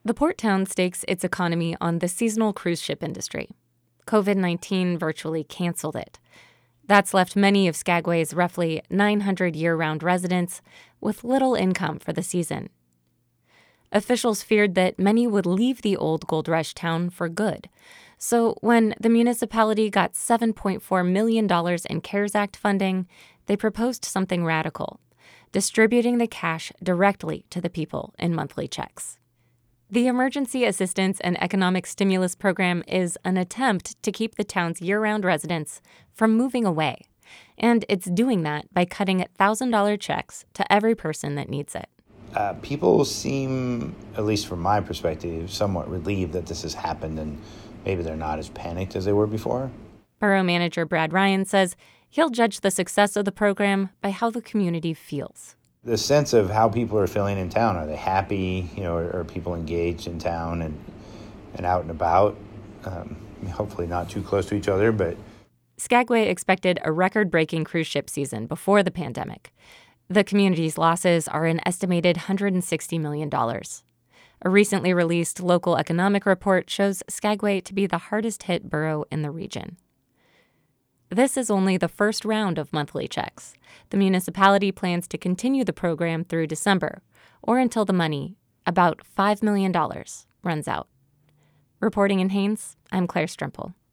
The port town stakes its economy on the seasonal cruise ship industry. COVID-19 virtually canceled it. That's left many of Skagway's roughly 900 year-round residents with little income for the season. Officials feared that many would leave the old Gold Rush town for good. So when the municipality got $7.4 million in CARES Act funding, they proposed something radical, distributing the cash directly to the people in monthly checks. The Emergency Assistance and Economic Stimulus Program is an attempt to keep the town's year-round residents from moving away, and it's doing that by cutting $1,000 checks to every person that needs it. People seem, at least from my perspective, somewhat relieved that this has happened, and maybe they're not as panicked as they were before. Borough Manager Brad Ryan says he'll judge the success of the program by how the community feels. The sense of how people are feeling in town. Are they happy? Are people engaged in town and out and about? Hopefully not too close to each other, but... Skagway expected a record-breaking cruise ship season before the pandemic. The community's losses are an estimated $160 million. A recently released local economic report shows Skagway to be the hardest-hit borough in the region. This is only the first round of monthly checks. The municipality plans to continue the program through December, or until the money, about $5 million, runs out. Reporting in Haines, I'm Claire Strimple.